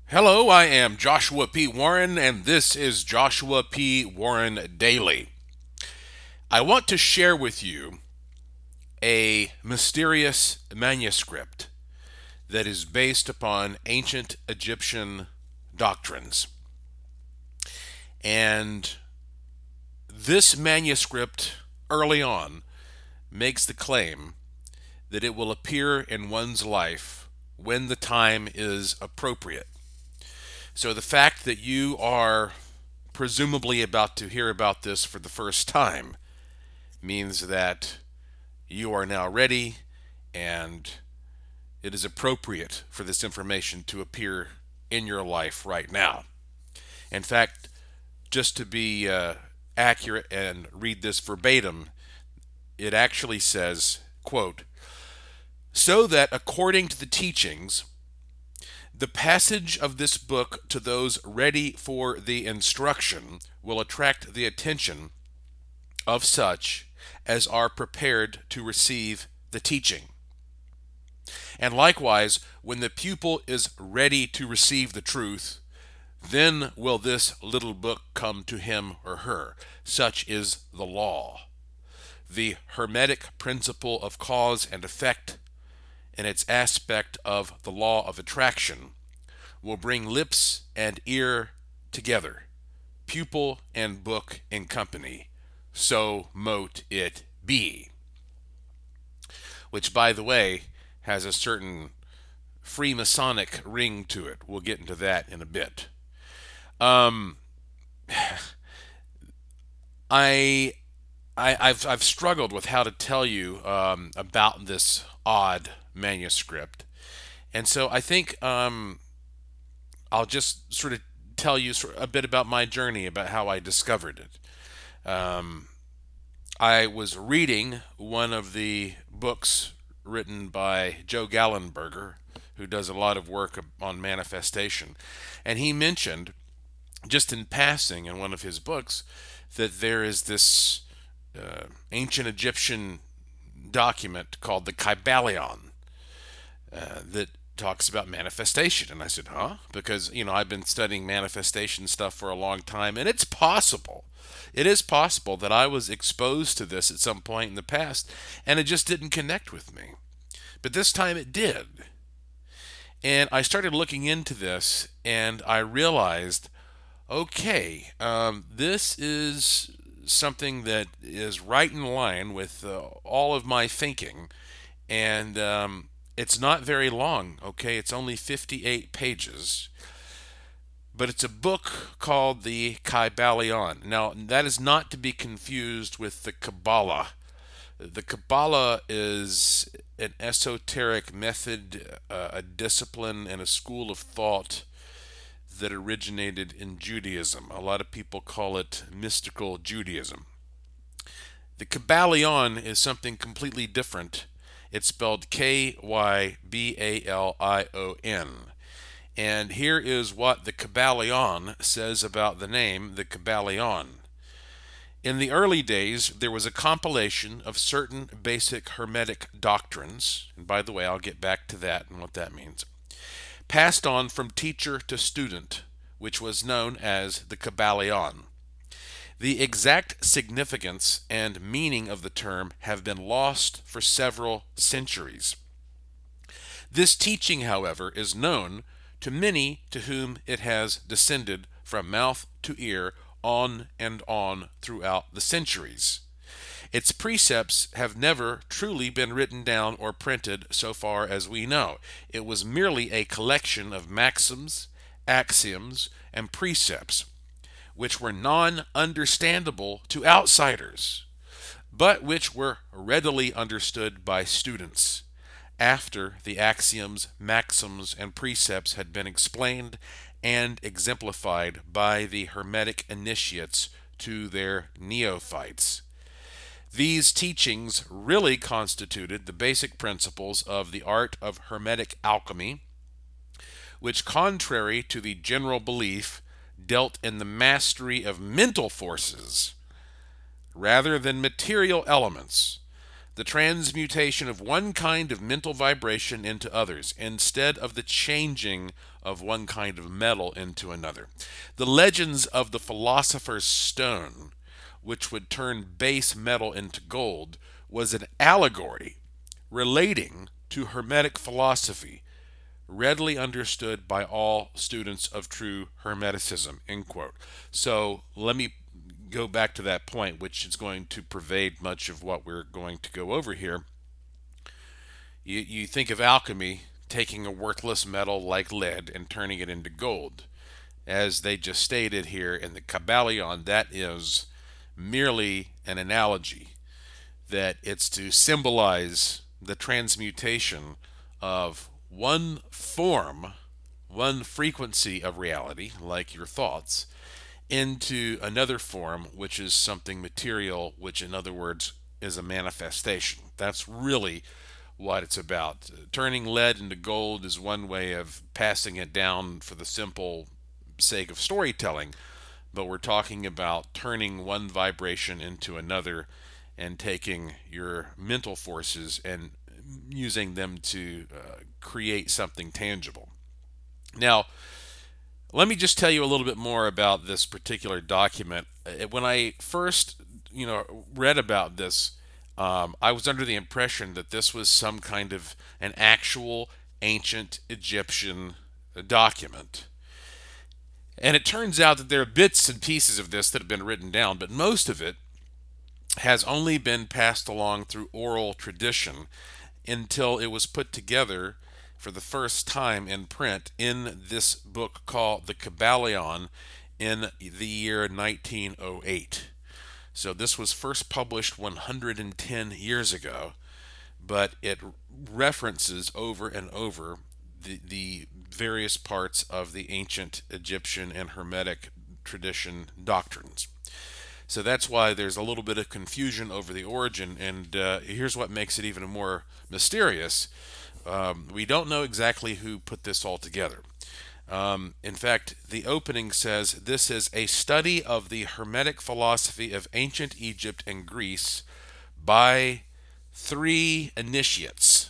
Hello, I am Joshua P. Warren, and this is Joshua P. Warren Daily. I want to share with you a mysterious manuscript that is based upon ancient Egyptian doctrines. And this manuscript, early on, makes the claim that it will appear in one's life when the time is appropriate. So the fact that you are presumably about to hear about this for the first time means that you are now ready and it is appropriate for this information to appear in your life right now. In fact, just to be accurate and read this verbatim, it actually says, quote, so that according to the teachings, the passage of this book to those ready for the instruction will attract the attention of such as are prepared to receive the teaching. And likewise, when the pupil is ready to receive the truth, then will this little book come to him or her. Such is the law. The Hermetic principle of cause and effect and its aspect of the law of attraction will bring lips and ear together, pupil and book in company. So mote it be. Which, by the way, has a certain Freemasonic ring to it. We'll get into that in a bit. Um, I, I've struggled with how to tell you about this odd manuscript, and so I think I'll just sort of tell you a bit about my journey, about how I discovered it. I was reading one of the books written by Joe Gallenberger, who does a lot of work on manifestation, and he mentioned, just in passing in one of his books, that there is this ancient Egyptian document called the Kybalion that talks about manifestation. And I said, huh? Because, I've been studying manifestation stuff for a long time, and it's possible. It is possible that I was exposed to this at some point in the past, and it just didn't connect with me. But this time it did. And I started looking into this, and I realized, okay, this is something that is right in line with all of my thinking, and it's not very long, okay? It's only 58 pages, but it's a book called the Kybalion. Now, that is not to be confused with the Kabbalah. The Kabbalah is an esoteric method, a discipline, and a school of thought that originated in Judaism. A lot of people call it mystical Judaism. The Kybalion is something completely different. It's spelled Kybalion. And here is what the Kybalion says about the name, the Kybalion. In the early days, there was a compilation of certain basic Hermetic doctrines, and by the way, I'll get back to that and what that means, passed on from teacher to student, which was known as the Kybalion. The exact significance and meaning of the term have been lost for several centuries. This teaching, however, is known to many to whom it has descended from mouth to ear on and on throughout the centuries. Its precepts have never truly been written down or printed so far as we know. It was merely a collection of maxims, axioms, and precepts which were non-understandable to outsiders, but which were readily understood by students after the axioms, maxims, and precepts had been explained and exemplified by the Hermetic initiates to their neophytes. These teachings really constituted the basic principles of the art of Hermetic alchemy, which, contrary to the general belief, dealt in the mastery of mental forces rather than material elements, the transmutation of one kind of mental vibration into others, instead of the changing of one kind of metal into another. The legends of the philosopher's stone, which would turn base metal into gold, was an allegory relating to Hermetic philosophy, readily understood by all students of true Hermeticism. End quote. So let me go back to that point, which is going to pervade much of what we're going to go over here. You think of alchemy taking a worthless metal like lead and turning it into gold. As they just stated here in the Kabbalion, that is merely an analogy, that it's to symbolize the transmutation of one form, one frequency of reality, like your thoughts, into another form, which is something material, which, in other words, is a manifestation. That's really what it's about. Turning lead into gold is one way of passing it down for the simple sake of storytelling, but we're talking about turning one vibration into another and taking your mental forces and using them to create something tangible. Now, let me just tell you a little bit more about this particular document. When I first, read about this, I was under the impression that this was some kind of an actual ancient Egyptian document. And it turns out that there are bits and pieces of this that have been written down, but most of it has only been passed along through oral tradition until it was put together for the first time in print in this book called The Kabbalion in the year 1908. So this was first published 110 years ago, but it references over and over the various parts of the ancient Egyptian and Hermetic tradition doctrines. So that's why there's a little bit of confusion over the origin, and here's what makes it even more mysterious. We don't know exactly who put this all together. In fact, the opening says this is a study of the Hermetic philosophy of ancient Egypt and Greece by three initiates.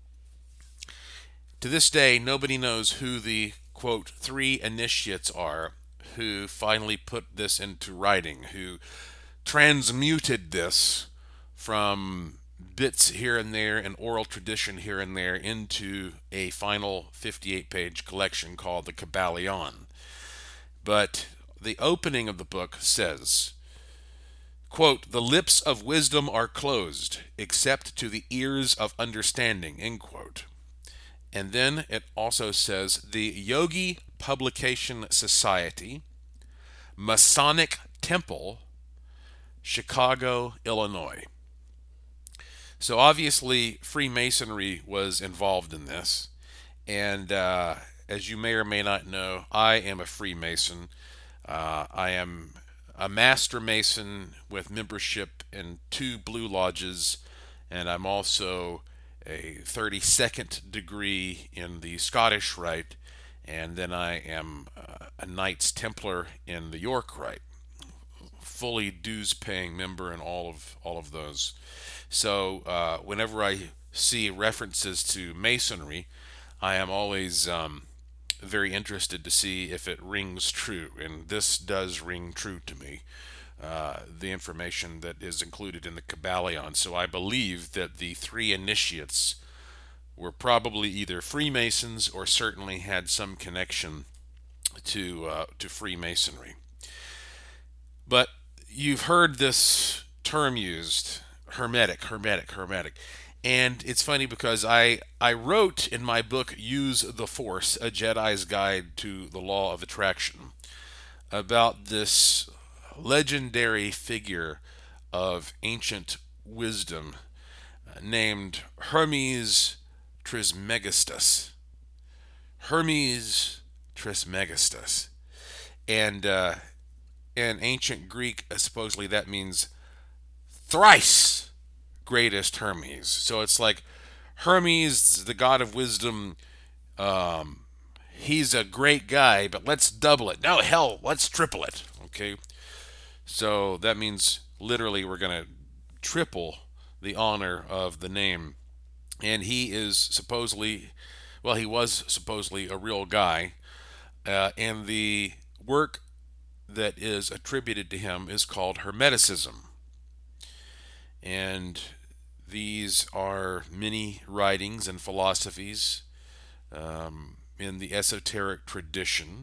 To this day, nobody knows who the, quote, three initiates are who finally put this into writing, who transmuted this from bits here and there and oral tradition here and there into a final 58-page collection called the Kabbalion. But the opening of the book says, quote, the lips of wisdom are closed, except to the ears of understanding, end quote. And then it also says the Yogi Publication Society, Masonic Temple, Chicago, Illinois. So obviously Freemasonry was involved in this. And as you may or may not know, I am a Freemason. I am a Master Mason with membership in 2 Blue Lodges, and I'm also a 32nd degree in the Scottish Rite, and then I am a Knights Templar in the York Rite. Fully dues-paying member in all of those. So whenever I see references to Masonry, I am always very interested to see if it rings true, and this does ring true to me. The information that is included in the Kabbalion. So I believe that the three initiates were probably either Freemasons or certainly had some connection to Freemasonry. But you've heard this term used, hermetic. And it's funny because I wrote in my book, Use the Force, A Jedi's Guide to the Law of Attraction, about this legendary figure of ancient wisdom named Hermes Trismegistus. Hermes Trismegistus. And in ancient Greek, supposedly that means thrice greatest Hermes. So it's like Hermes, the god of wisdom, he's a great guy, but let's double it. No, hell, let's triple it. Okay? So that means literally we're going to triple the honor of the name. And he is supposedly, well, he was supposedly a real guy. And the work that is attributed to him is called Hermeticism. And these are many writings and philosophies in the esoteric tradition,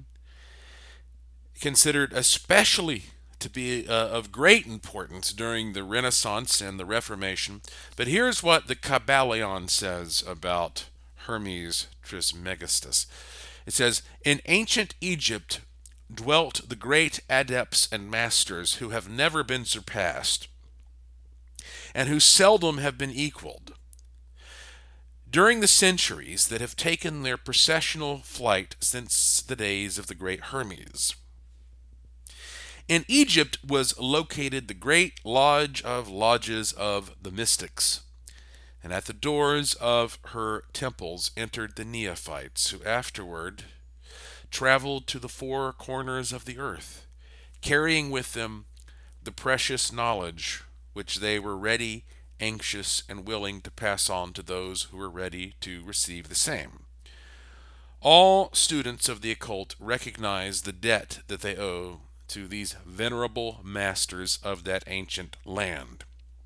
considered especially to be of great importance during the Renaissance and the Reformation. But here's what the Kabbalion says about Hermes Trismegistus. It says, in ancient Egypt dwelt the great adepts and masters who have never been surpassed and who seldom have been equaled. During the centuries that have taken their processional flight since the days of the great Hermes, in Egypt was located the great lodge of lodges of the mystics, and at the doors of her temples entered the neophytes, who afterward traveled to the four corners of the earth, carrying with them the precious knowledge which they were ready, anxious, and willing to pass on to those who were ready to receive the same. All students of the occult recognize the debt that they owe to these venerable masters of that ancient land.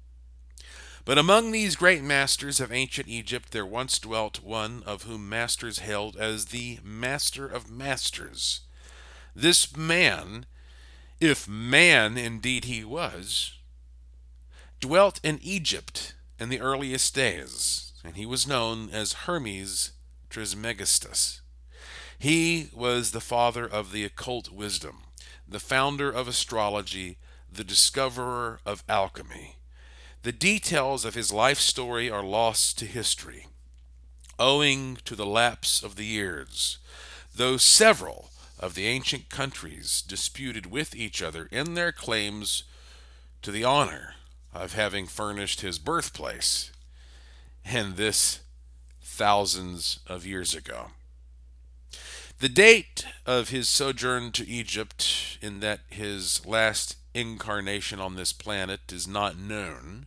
But among these great masters of ancient Egypt there once dwelt one of whom masters hailed as the Master of Masters. This man, if man indeed he was, dwelt in Egypt in the earliest days, and he was known as Hermes Trismegistus. He was the father of the occult wisdom, the founder of astrology, the discoverer of alchemy. The details of his life story are lost to history, owing to the lapse of the years, though several of the ancient countries disputed with each other in their claims to the honor of having furnished his birthplace, and this thousands of years ago. The date of his sojourn to Egypt, in that his last incarnation on this planet, is not known,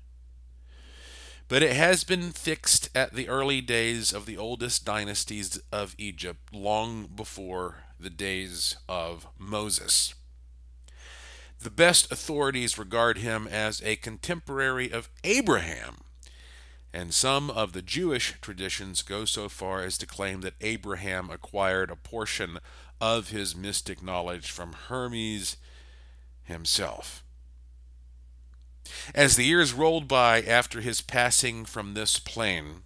but it has been fixed at the early days of the oldest dynasties of Egypt, long before the days of Moses. The best authorities regard him as a contemporary of Abraham, and some of the Jewish traditions go so far as to claim that Abraham acquired a portion of his mystic knowledge from Hermes himself. As the years rolled by after his passing from this plane,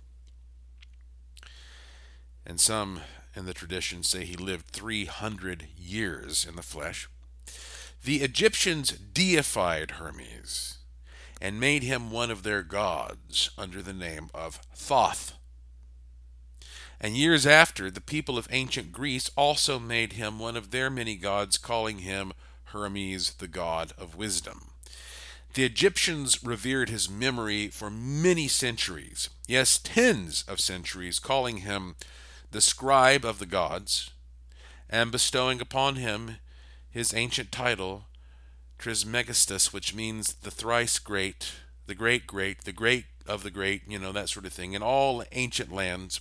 and some in the tradition say he lived 300 years in the flesh, the Egyptians deified Hermes and made him one of their gods under the name of Thoth. And years after, the people of ancient Greece also made him one of their many gods, calling him Hermes, the god of wisdom. The Egyptians revered his memory for many centuries, yes, tens of centuries, calling him the scribe of the gods, and bestowing upon him his ancient title, Trismegistus, which means the thrice great, the great, the great of the great, that sort of thing. In all ancient lands,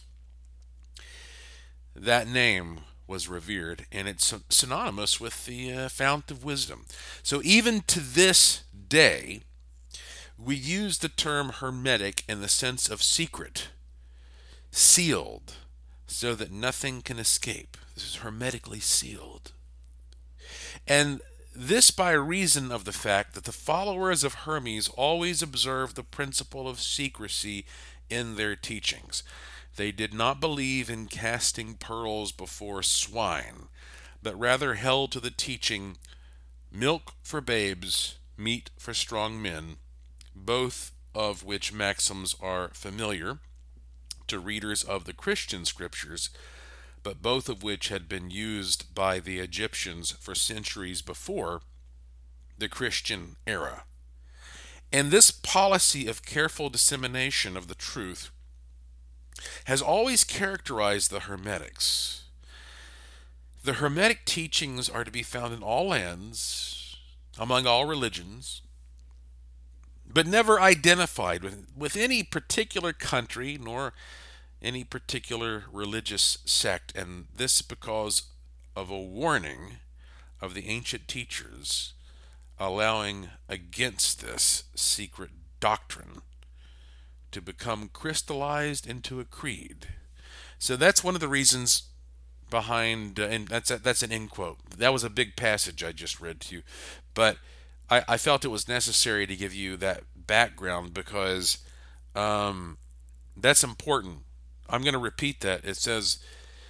that name was revered, and it's synonymous with the fount of wisdom. So even to this day, we use the term hermetic in the sense of secret, sealed, so that nothing can escape. This is hermetically sealed. And this by reason of the fact that the followers of Hermes always observed the principle of secrecy in their teachings. They did not believe in casting pearls before swine, but rather held to the teaching, milk for babes, meat for strong men, both of which maxims are familiar to readers of the Christian scriptures, but both of which had been used by the Egyptians for centuries before the Christian era. And this policy of careful dissemination of the truth has always characterized the Hermetics. The Hermetic teachings are to be found in all lands, among all religions, but never identified with any particular country nor any particular religious sect. And this because of a warning of the ancient teachers allowing against this secret doctrine to become crystallized into a creed. So that's one of the reasons behind, and that's an end quote. That was a big passage I just read to you, but I felt it was necessary to give you that background because that's important. I'm going to repeat that. It says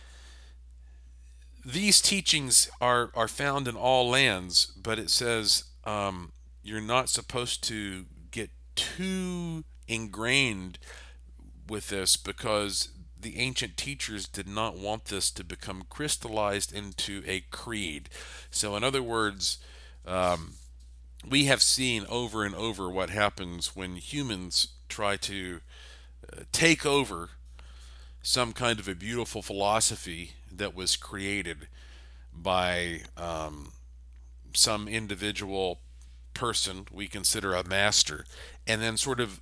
these teachings are found in all lands, but it says you're not supposed to get too ingrained with this because the ancient teachers did not want this to become crystallized into a creed. So, in other words, we have seen over and over what happens when humans try to take over some kind of a beautiful philosophy that was created by some individual person we consider a master, and then sort of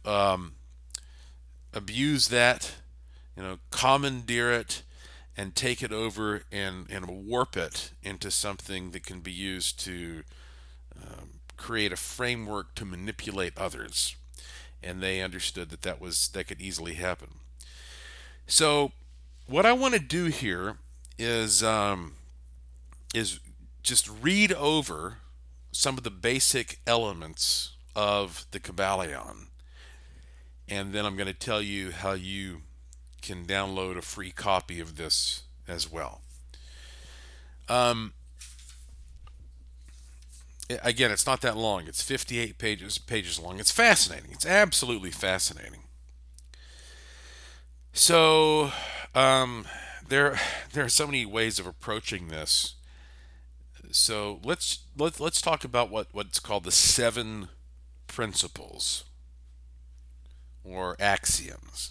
abuse that, commandeer it, and take it over and warp it into something that can be used to create a framework to manipulate others. And they understood that that could easily happen. So, what I want to do here is just read over some of the basic elements of the Kabbalion, and then I'm going to tell you how you can download a free copy of this as well. Um, Again, it's not that long. It's 58 pages long. It's fascinating. It's absolutely fascinating. So, um, there are so many ways of approaching this. So let's talk about what's called the seven principles or axioms.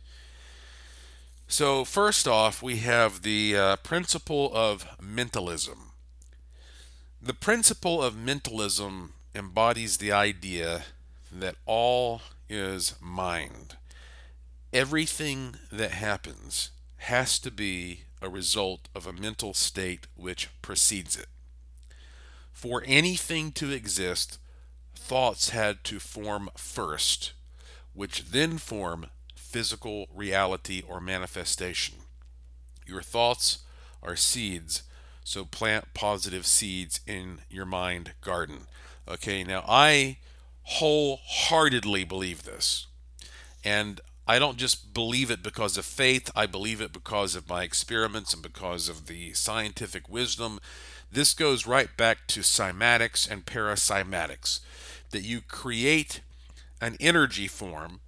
So first off, we have the principle of mentalism. The principle of mentalism embodies the idea that all is mind. Everything that happens has to be a result of a mental state which precedes it. For anything to exist, thoughts had to form first, which then form physical reality or manifestation. Your thoughts are seeds, so plant positive seeds in your mind garden. Okay, now I wholeheartedly believe this. And I don't just believe it because of faith, I believe it because of my experiments and because of the scientific wisdom. This goes right back to cymatics and paracymatics, that you create an energy form,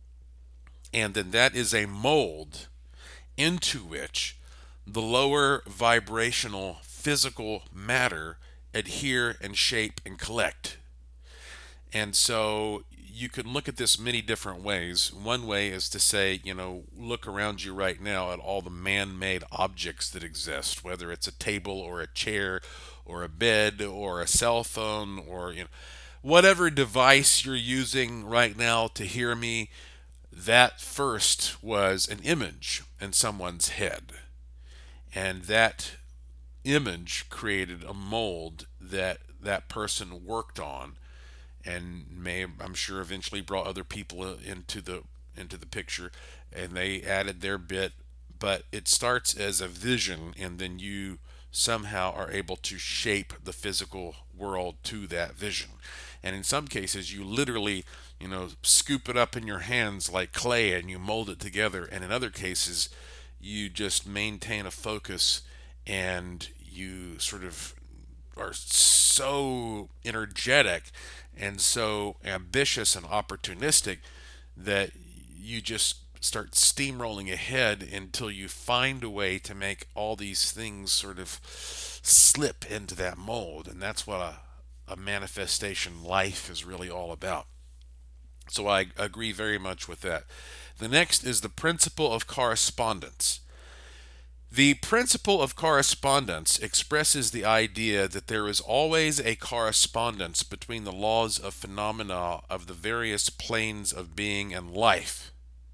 and then that is a mold into which the lower vibrational physical matter adhere and shape and collect. And so you can look at this many different ways. One way is to say, look around you right now at all the man made objects that exist, whether it's a table or a chair or a bed or a cell phone or, whatever device you're using right now to hear me, that first was an image in someone's head. And that image created a mold that that person worked on and I'm sure eventually brought other people into the picture, and they added their bit. But it starts as a vision, and then you somehow are able to shape the physical world to that vision. And in some cases, you literally, scoop it up in your hands like clay and you mold it together. And in other cases, you just maintain a focus and you sort of are so energetic and so ambitious and opportunistic that you just start steamrolling ahead until you find a way to make all these things sort of slip into that mold. And that's what a manifestation life is really all about. So I agree very much with that. The next is the principle of correspondence. The principle of correspondence expresses the idea that there is always a correspondence between the laws of phenomena of the various planes of being and life.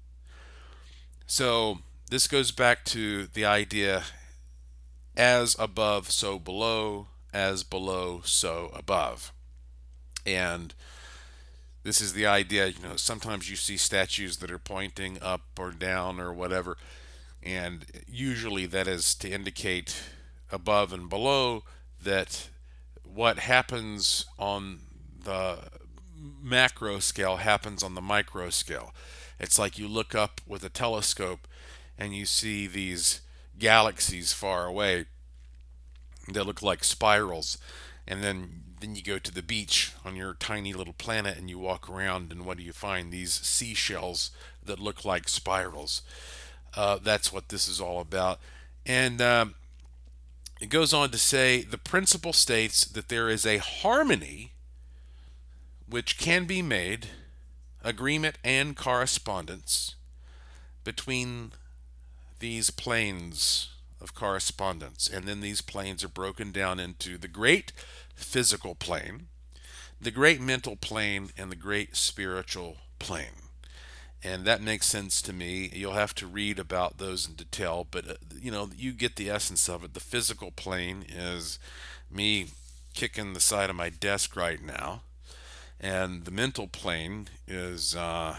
So, this goes back to the idea as above, so below, as below, so above. And this is the idea, sometimes you see statues that are pointing up or down or whatever, and usually that is to indicate above and below, that what happens on the macro scale happens on the micro scale. It's like you look up with a telescope and you see these galaxies far away that look like spirals, and then you go to the beach on your tiny little planet and you walk around, and what do you find? These seashells that look like spirals. That's what this is all about. And it goes on to say the principle states that there is a harmony which can be made, agreement and correspondence between these planes of correspondence. And then these planes are broken down into the great physical plane, the great mental plane, and the great spiritual plane. And that makes sense to me. You'll have to read about those in detail, but you get the essence of it. The physical plane is me kicking the side of my desk right now, and the mental plane is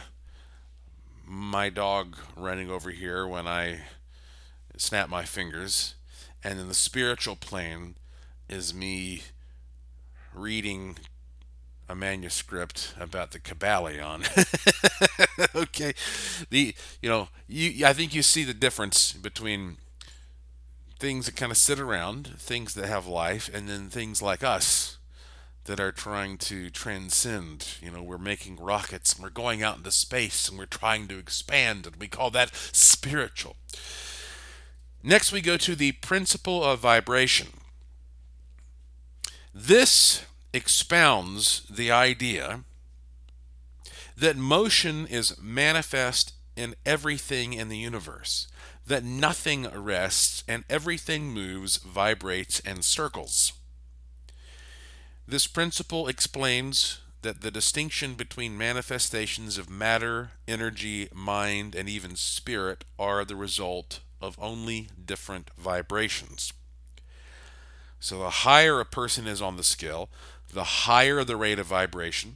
my dog running over here when I snap my fingers, and then the spiritual plane is me reading a manuscript about the Kabbalion. Okay, I think you see the difference between things that kind of sit around, things that have life, and then things like us that are trying to transcend. We're making rockets and we're going out into space and we're trying to expand, and we call that spiritual. Next, we go to the principle of vibration. This expounds the idea that motion is manifest in everything in the universe, that nothing rests and everything moves, vibrates, and circles. This principle explains that the distinction between manifestations of matter, energy, mind, and even spirit are the result of only different vibrations. So the higher a person is on the scale, the higher the rate of vibration.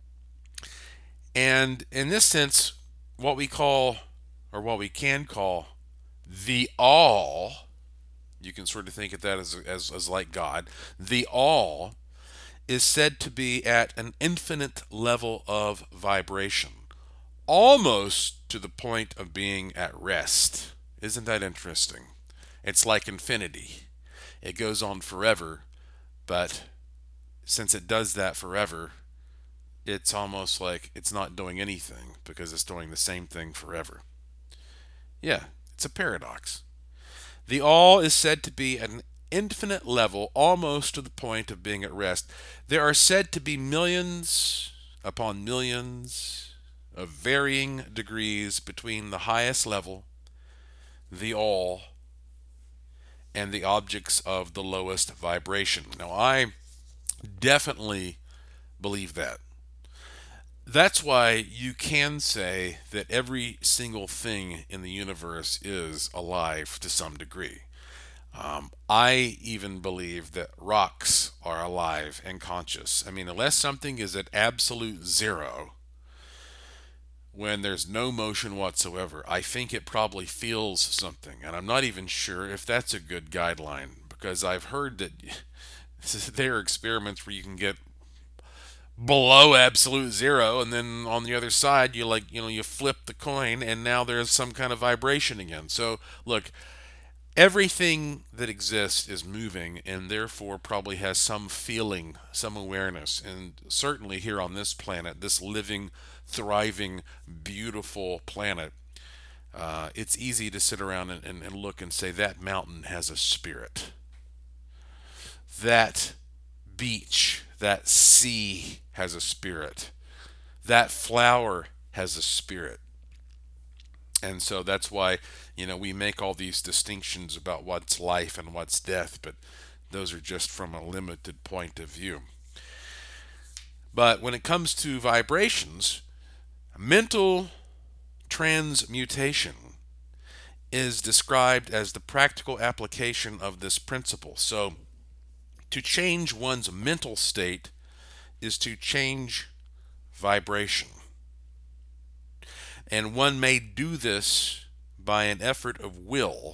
And in this sense, what we call, or what we can call, the all, you can sort of think of that as like God, the all is said to be at an infinite level of vibration, almost to the point of being at rest. Isn't that interesting? It's like infinity. It goes on forever, but since it does that forever, it's almost like it's not doing anything because it's doing the same thing forever. Yeah, it's a paradox. The all is said to be at an infinite level, almost to the point of being at rest. There are said to be millions upon millions of varying degrees between the highest level, the all, and the objects of the lowest vibration. Now, I definitely believe that. That's why you can say that every single thing in the universe is alive to some degree. I even believe that rocks are alive and conscious. I mean, unless something is at absolute zero, when there's no motion whatsoever, I think it probably feels something. And I'm not even sure if that's a good guideline, because I've heard that there are experiments where you can get below absolute zero, and then on the other side you flip the coin and now there's some kind of vibration again. So look, everything that exists is moving and therefore probably has some feeling, some awareness. And certainly here on this planet, this living, thriving, beautiful planet, it's easy to sit around and look and say that mountain has a spirit, that beach, that sea has a spirit, that flower has a spirit. And so that's why, we make all these distinctions about what's life and what's death, but those are just from a limited point of view. But when it comes to vibrations, mental transmutation is described as the practical application of this principle. So, to change one's mental state is to change vibration. And one may do this by an effort of will,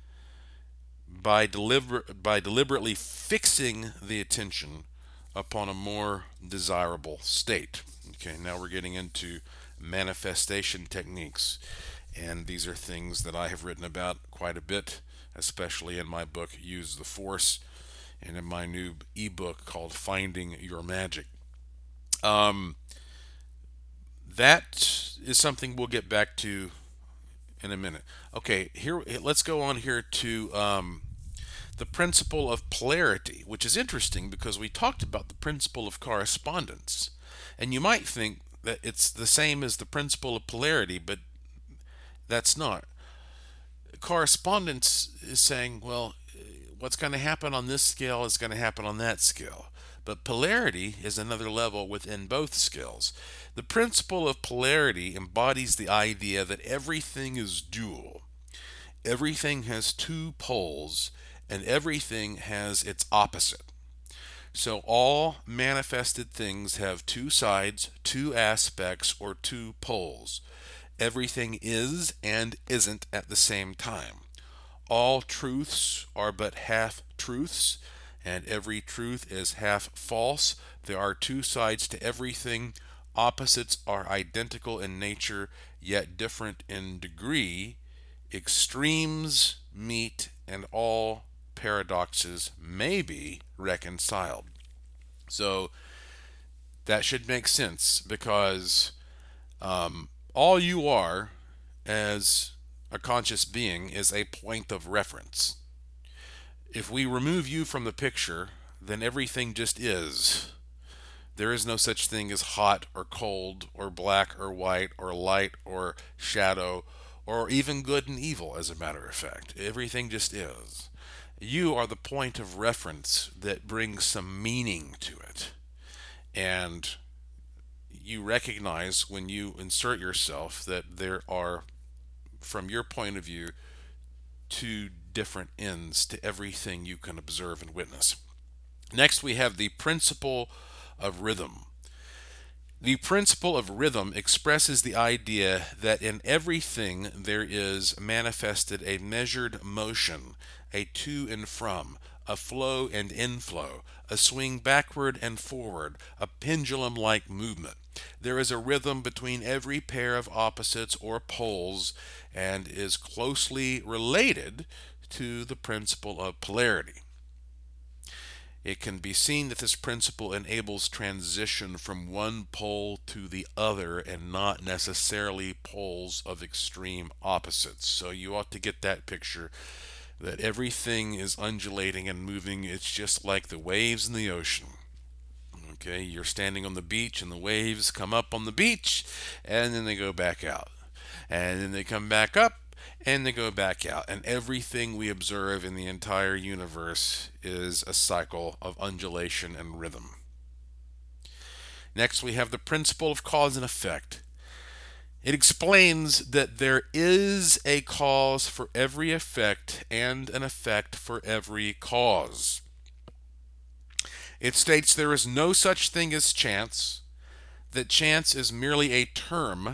by deliberately fixing the attention upon a more desirable state. Okay, now we're getting into manifestation techniques. And these are things that I have written about quite a bit, especially in my book, Use the Force, and in my new ebook called Finding Your Magic. Um, that is something we'll get back to in a minute. Okay, here let's go on here to the principle of polarity, which is interesting because we talked about the principle of correspondence, and you might think that it's the same as the principle of polarity, but that's not. Correspondence is saying, well, what's going to happen on this scale is going to happen on that scale. But polarity is another level within both scales. The principle of polarity embodies the idea that everything is dual. Everything has two poles, and everything has its opposite. So all manifested things have two sides, two aspects, or two poles. Everything is and isn't at the same time. All truths are but half truths, and every truth is half false. There are two sides to everything. Opposites are identical in nature, yet different in degree. Extremes meet, and all paradoxes may be reconciled. So that should make sense because all you are as a conscious being is a point of reference. If we remove you from the picture, then everything just is. There is no such thing as hot or cold or black or white or light or shadow or even good and evil, as a matter of fact. Everything just is. You are the point of reference that brings some meaning to it. And you recognize when you insert yourself that there are, from your point of view, two different ends to everything you can observe and witness. Next, we have the principle of rhythm. The principle of rhythm expresses the idea that in everything there is manifested a measured motion, a to and from, a flow and inflow, a swing backward and forward, a pendulum like movement. There is a rhythm between every pair of opposites or poles and is closely related to the principle of polarity. It can be seen that this principle enables transition from one pole to the other and not necessarily poles of extreme opposites. So you ought to get that picture that everything is undulating and moving. It's just like the waves in the ocean. Okay, you're standing on the beach and the waves come up on the beach and then they go back out. And then they come back up and they go back out. And everything we observe in the entire universe is a cycle of undulation and rhythm. Next, we have the principle of cause and effect. It explains that there is a cause for every effect and an effect for every cause. It states there is no such thing as chance, that chance is merely a term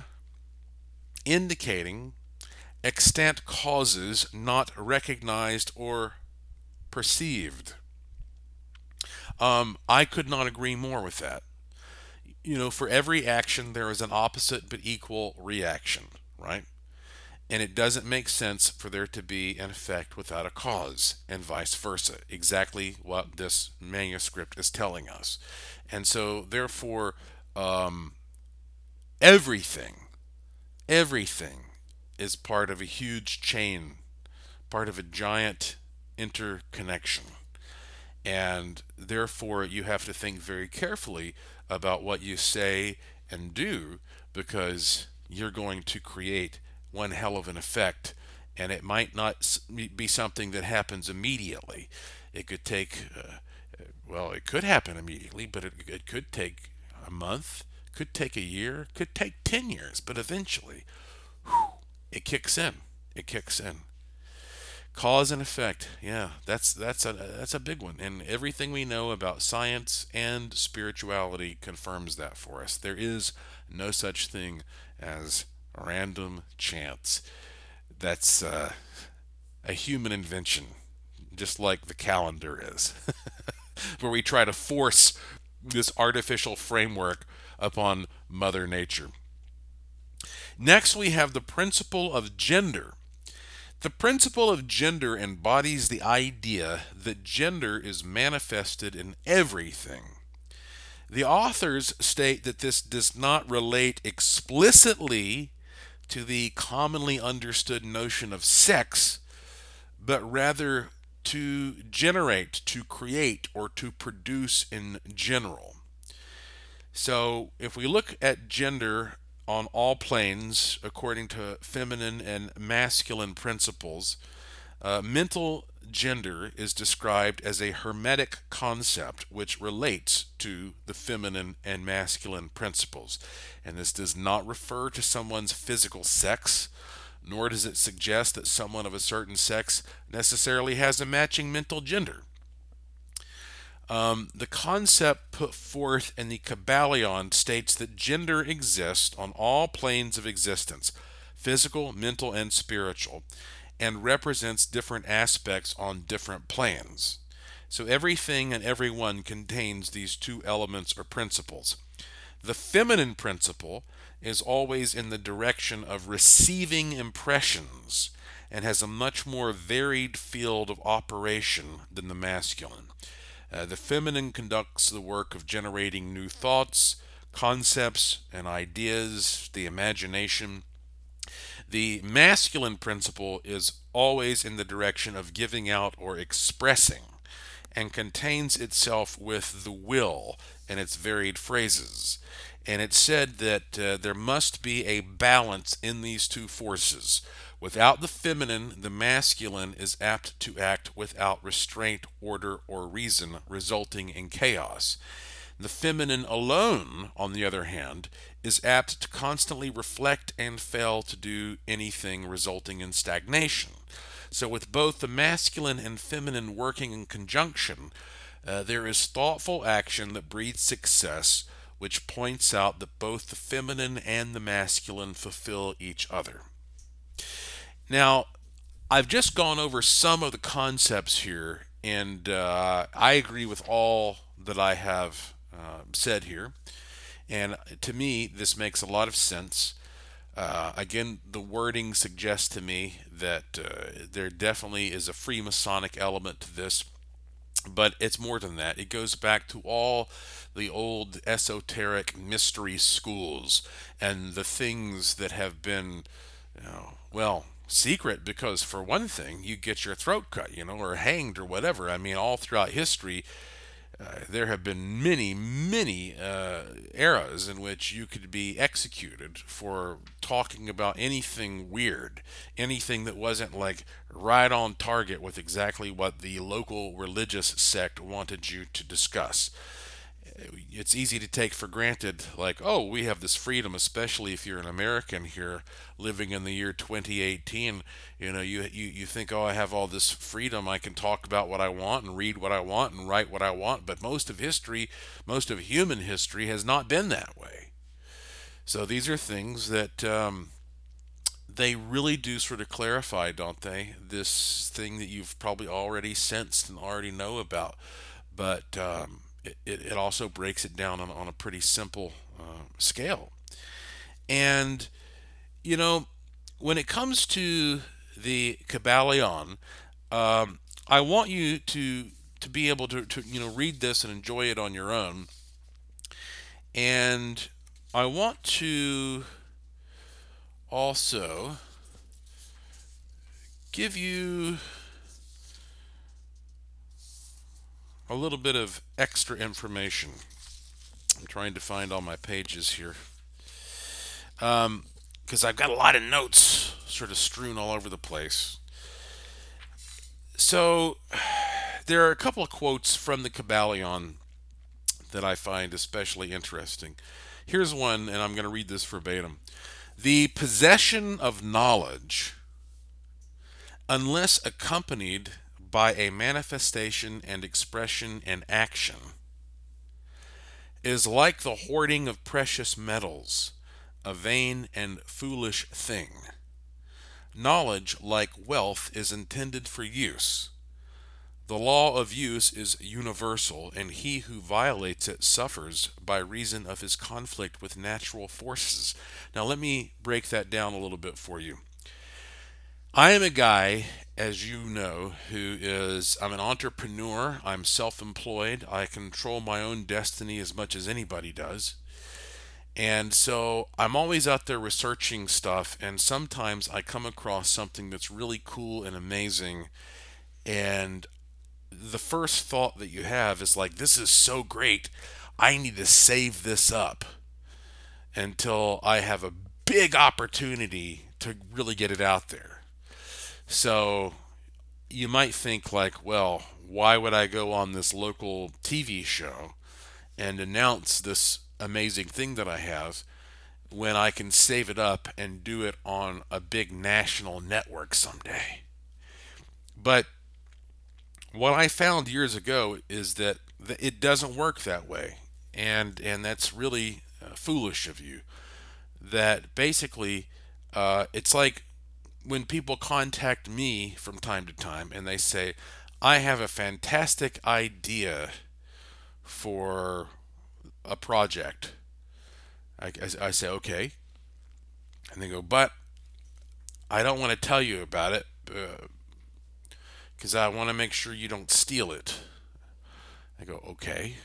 indicating extant causes not recognized or perceived. I could not agree more with that. For every action, there is an opposite but equal reaction, right? And it doesn't make sense for there to be an effect without a cause, and vice versa. Exactly what this manuscript is telling us. And so, therefore, everything, everything is part of a huge chain, part of a giant interconnection. And therefore, you have to think very carefully about what you say and do because you're going to create one hell of an effect, and it might not be something that happens immediately. It could take, well, it could happen immediately, but it could take a month, could take a year, could take 10 years, but eventually it kicks in. It kicks in. Cause and effect. Yeah, that's a big one. And everything we know about science and spirituality confirms that for us. There is no such thing as random chance. That's a human invention, just like the calendar is, where we try to force this artificial framework upon Mother Nature. Next, we have the principle of gender. The principle of gender embodies the idea that gender is manifested in everything. The authors state that this does not relate explicitly to the commonly understood notion of sex, but rather to generate, to create, or to produce in general. So if we look at gender on all planes according to feminine and masculine principles, mental gender is described as a hermetic concept which relates to the feminine and masculine principles. And this does not refer to someone's physical sex, nor does it suggest that someone of a certain sex necessarily has a matching mental gender. The concept put forth in the Kabbalion states that gender exists on all planes of existence, physical, mental, and spiritual, and represents different aspects on different planes. So everything and everyone contains these two elements or principles. The feminine principle is always in the direction of receiving impressions and has a much more varied field of operation than the masculine. The feminine conducts the work of generating new thoughts, concepts, and ideas, the imagination. The masculine principle is always in the direction of giving out or expressing and contains itself with the will in its varied phrases. And it's said that there must be a balance in these two forces. Without the feminine, the masculine is apt to act without restraint, order, or reason, resulting in chaos. The feminine alone, on the other hand, is apt to constantly reflect and fail to do anything, resulting in stagnation. So, with both the masculine and feminine working in conjunction, there is thoughtful action that breeds success, which points out that both the feminine and the masculine fulfill each other. Now, I've just gone over some of the concepts here, and I agree with all that I have said here. And to me, this makes a lot of sense. Again, the wording suggests to me that there definitely is a Freemasonic element to this, but it's more than that. It goes back to all the old esoteric mystery schools and the things that have been, well, secret because, for one thing, you get your throat cut, or hanged or whatever. I mean, all throughout history, there have been many, many eras in which you could be executed for talking about anything weird, anything that wasn't like right on target with exactly what the local religious sect wanted you to discuss. It's easy to take for granted, like, oh, we have this freedom, especially if you're an American here living in the year 2018. You think, oh, I have all this freedom. I can talk about what I want and read what I want and write what I want. But most of history, most of human history has not been that way. So these are things that they really do sort of clarify, don't they? This thing that you've probably already sensed and already know about. But it also breaks it down on a pretty simple scale. And, when it comes to the Kabbalion, I want you to be able to read this and enjoy it on your own. And I want to also give you a little bit of extra information. I'm trying to find all my pages here because I've got a lot of notes sort of strewn all over the place. So there are a couple of quotes from the Kabbalion that I find especially interesting. Here's one, and I'm going to read this verbatim. The possession of knowledge, unless accompanied by a manifestation and expression and action, is like the hoarding of precious metals, a vain and foolish thing. Knowledge, like wealth, is intended for use. The law of use is universal, and he who violates it suffers by reason of his conflict with natural forces. Now, let me break that down a little bit for you. I am a guy, as you know, I'm an entrepreneur. I'm self employed. I control my own destiny as much as anybody does. And so I'm always out there researching stuff, and sometimes I come across something that's really cool and amazing. And the first thought that you have is like, this is so great. I need to save this up until I have a big opportunity to really get it out there. So you might think like, well, why would I go on this local TV show and announce this amazing thing that I have when I can save it up and do it on a big national network someday? But what I found years ago is that it doesn't work that way, and that's really foolish of you. That basically, it's like when people contact me from time to time and they say, "I have a fantastic idea for a project." I say, "Okay," and they go, "But I don't want to tell you about it because I want to make sure you don't steal it." I go, "Okay."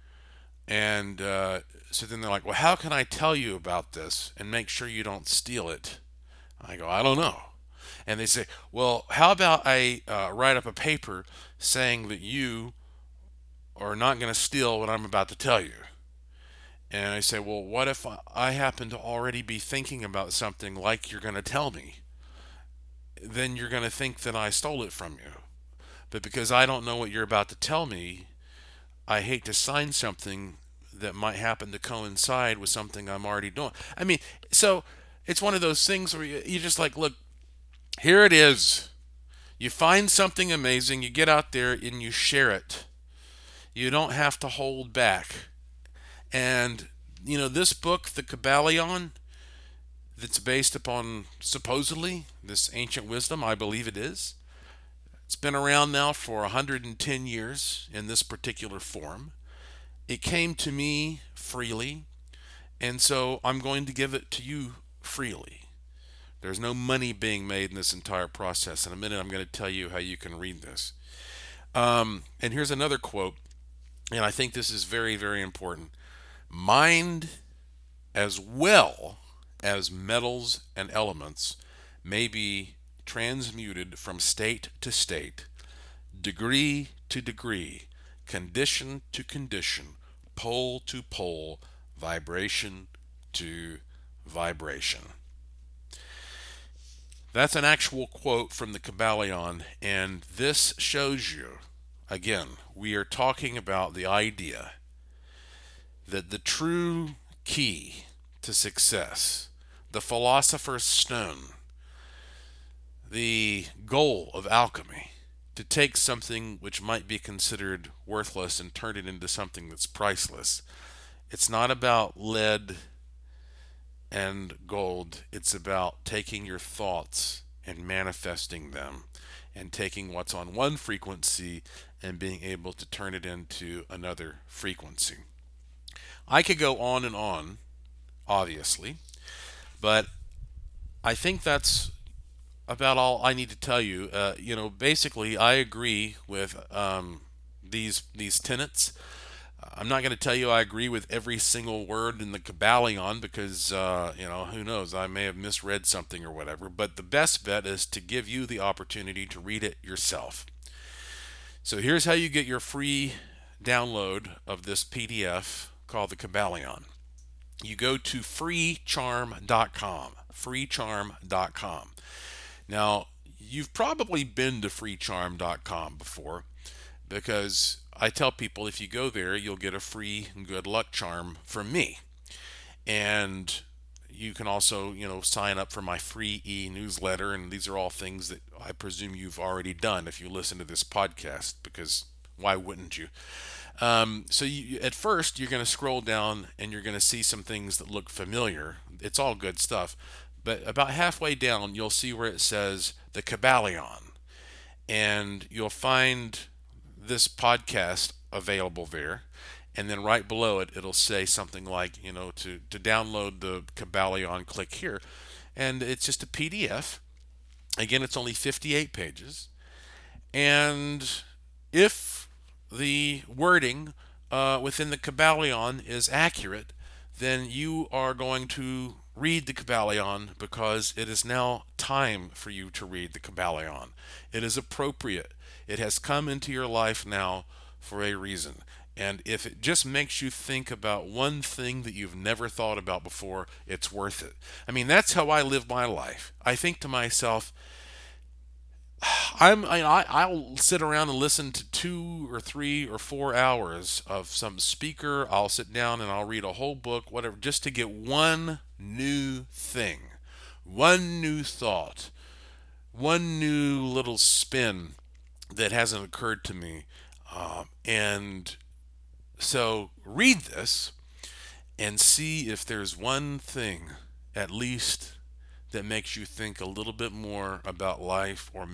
And so then they're like, "Well, how can I tell you about this and make sure you don't steal it?" I go, "I don't know." And they say, "Well, how about I write up a paper saying that you are not going to steal what I'm about to tell you?" And I say, "Well, what if I happen to already be thinking about something like you're going to tell me? Then you're going to think that I stole it from you. But because I don't know what you're about to tell me, I hate to sign something that might happen to coincide with something I'm already doing." I mean, so it's one of those things where you just like, look, here it is. You find something amazing, you get out there and you share it. You don't have to hold back. And, this book, The Kabbalion, that's based upon supposedly this ancient wisdom, I believe it is. It's been around now for 110 years in this particular form. It came to me freely, and so I'm going to give it to you freely. There's no money being made in this entire process. In a minute, I'm going to tell you how you can read this. And here's another quote, and I think this is very, very important. Mind as well as metals and elements may be transmuted from state to state, degree to degree, condition to condition, pole to pole, vibration to vibration. That's an actual quote from the Kabbalion, and this shows you, again, we are talking about the idea that the true key to success, the philosopher's stone, the goal of alchemy, to take something which might be considered worthless and turn it into something that's priceless. It's not about lead and gold. It's about taking your thoughts and manifesting them and taking what's on one frequency and being able to turn it into another frequency. I could go on and on, obviously, but I think that's about all I need to tell you. Basically, I agree with these tenets. I'm not going to tell you I agree with every single word in the Kabbalion because, who knows? I may have misread something or whatever. But the best bet is to give you the opportunity to read it yourself. So here's how you get your free download of this PDF called the Kabbalion. you go to freecharm.com. Freecharm.com. Now, you've probably been to freecharm.com before because I tell people if you go there, you'll get a free good luck charm from me. And you can also, sign up for my free e-newsletter, and these are all things that I presume you've already done if you listen to this podcast, because why wouldn't you? So at first you're going to scroll down and you're going to see some things that look familiar. It's all good stuff, but about halfway down you'll see where it says the Kybalion, and you'll find this podcast available there. And then right below it, it'll say something like, to download the Kybalion, click here. And it's just a PDF. Again, it's only 58 pages. And if the wording within the Kybalion is accurate, then you are going to read the Kybalion because it is now time for you to read the Kybalion. It is appropriate. It has come into your life now for a reason. And if it just makes you think about one thing that you've never thought about before, it's worth it. I mean, that's how I live my life. I think to myself, I'll sit around and listen to 2 or 3 or 4 hours of some speaker. I'll sit down and I'll read a whole book, whatever, just to get one new thing, one new thought, one new little spin that hasn't occurred to me. And so read this and see if there's one thing, at least, that makes you think a little bit more about life, or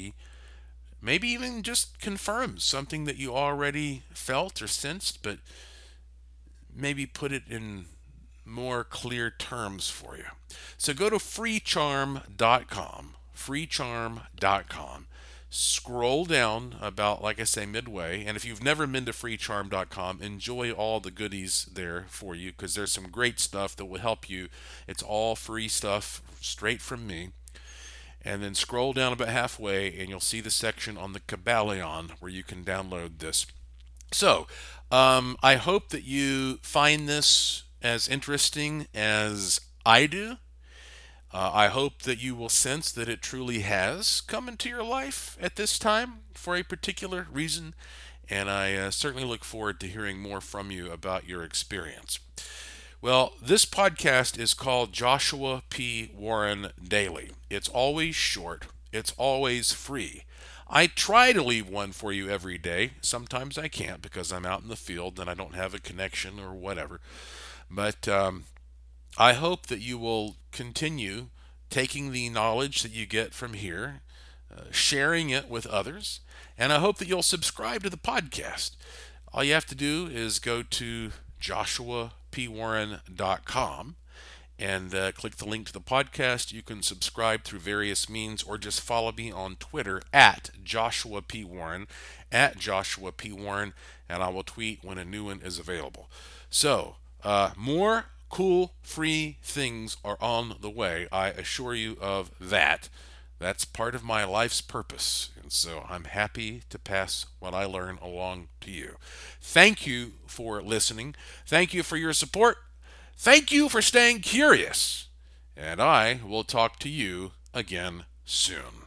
maybe even just confirms something that you already felt or sensed, but maybe put it in more clear terms for you. So go to freecharm.com, freecharm.com. Scroll down about, like I say, midway. And if you've never been to freecharm.com, enjoy all the goodies there for you, because there's some great stuff that will help you. It's all free stuff straight from me. And then scroll down about halfway and you'll see the section on the Kybalion where you can download this. So, I hope that you find this as interesting as I do. I hope that you will sense that it truly has come into your life at this time for a particular reason, and I certainly look forward to hearing more from you about your experience. Well, this podcast is called Joshua P. Warren Daily. It's always short, it's always free. I try to leave one for you every day. Sometimes I can't because I'm out in the field and I don't have a connection or whatever. But I hope that you will continue taking the knowledge that you get from here, sharing it with others, and I hope that you'll subscribe to the podcast. All you have to do is go to joshuapwarren.com and click the link to the podcast. You can subscribe through various means, or just follow me on Twitter at Joshua P. Warren, at Joshua P. Warren, and I will tweet when a new one is available. So, more cool free things are on the way. I assure you of that. That's part of my life's purpose, and so I'm happy to pass what I learn along to you. Thank you for listening. Thank you for your support. Thank you for staying curious. And I will talk to you again soon.